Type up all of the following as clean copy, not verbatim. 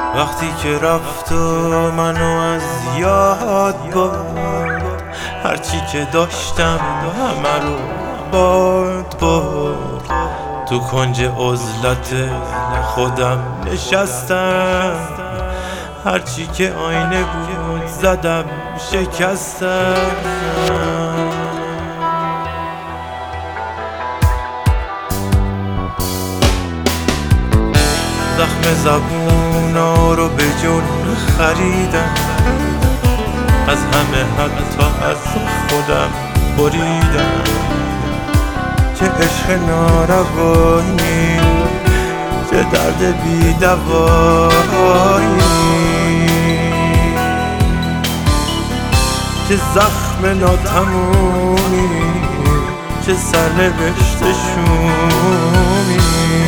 وقتی که رفت و منو از یاد برد، هرچی که داشتم همه رو برد. تو کنج عزلت خودم نشستم، هرچی که آینه بود زدم شکستم. زخم زبونا رو به جون خریدم، از همه حتی از خودم بریدم. چه عشق ناروایی، چه درد بی دوایی، چه زخم ناتمومی، چه سرنوشت شومی.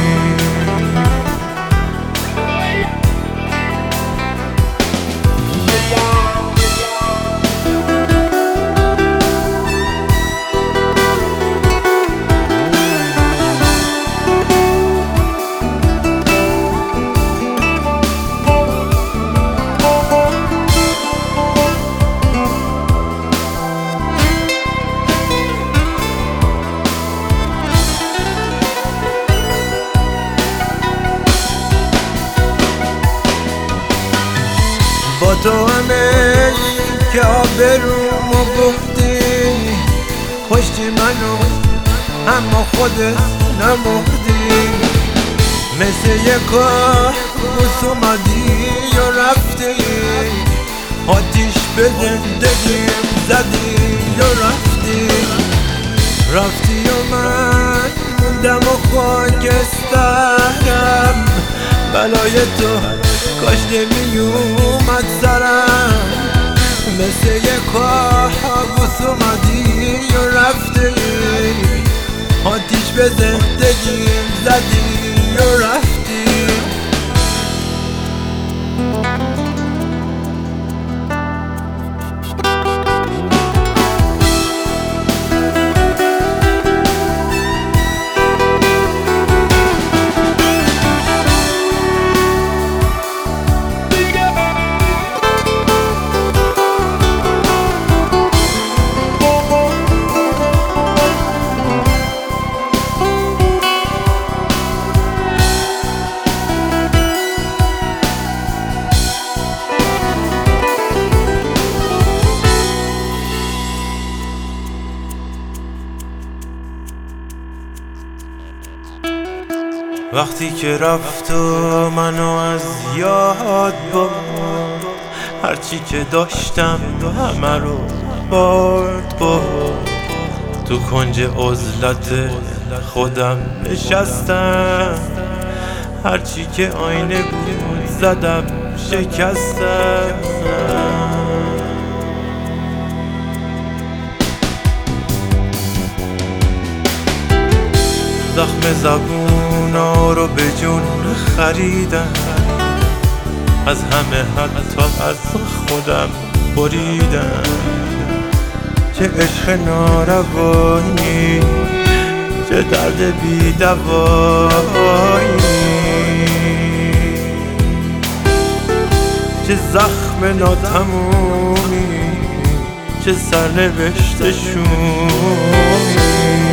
با تو همه که آبرومو بردی، کشتی منو اما خودت نمردی. مثل یک کابوس اومدی و رفتی، آتیش به زندگیم زدی و رفتی و من موندم و خاکسترم. بلای تو کاش نمی اومد سرم، مثل یک کابوس اومدی و رفتی، آتیش به زندگیم زدی و رفتی. وقتی که رفت و منو از یاد برد، هرچی که داشتم همه رو برد. تو کنج عزلت خودم نشستم، هرچی که آینه بود زدم شکستم. زخم زبونا رو به جون خریدم، از همه حتی از خودم بریدم. چه عشق ناروایی، چه درد بی دوایی، چه زخم ناتمومی، چه سرنوشت شومی.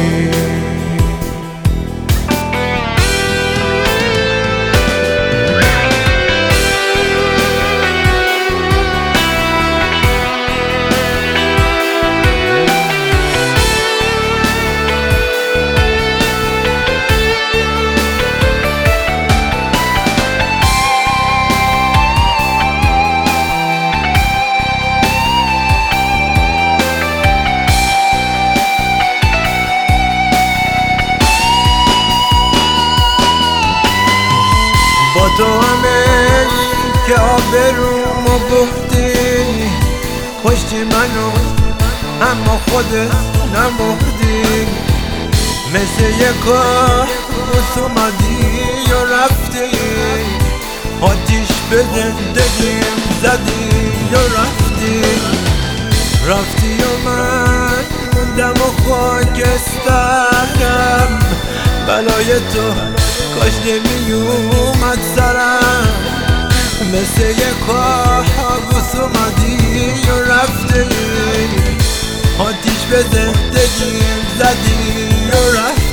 با تو همه که آبرومو بردی، کشتی منو اما خودت نمردی. مثل یک کابوس اومدی و رفتی، آتیش به زندگیم زدی و رفتی و من موندم و خاکسترم. بلای تو کاش نمی اومد سرم، مثل یه کابوس اومدی و رفتی، آتیش به زندگیم زدی و رفتی.